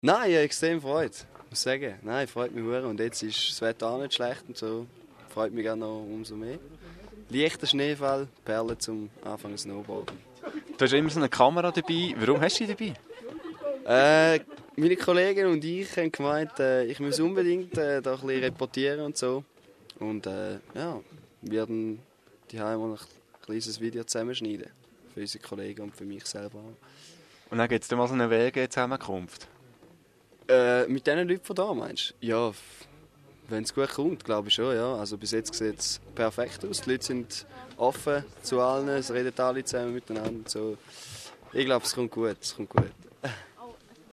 Nein, ich habe extrem Freude, muss ich sagen. Nein, freut mich sehr. Und jetzt ist das Wetter auch nicht schlecht und so. Freut mich auch noch umso mehr. Leichter Schneefall, Perlen zum Anfangen Snowboarden. Du hast immer so eine Kamera dabei. Warum hast du die dabei? Meine Kollegen und ich haben gemeint, ich muss unbedingt da ein bisschen reportieren und so. Und ja, wir werden die mal ein kleines Video zusammenschneiden. Für unsere Kollegen und für mich selber auch. Und dann gibt es mal so eine WG-Zusammenkunft. Mit diesen Leuten von da, meinst du? Ja, wenn es gut kommt, glaube ich schon, ja. Also bis jetzt sieht es perfekt aus. Die Leute sind offen zu allen, es reden alle zusammen miteinander. So. Ich glaube, es kommt gut.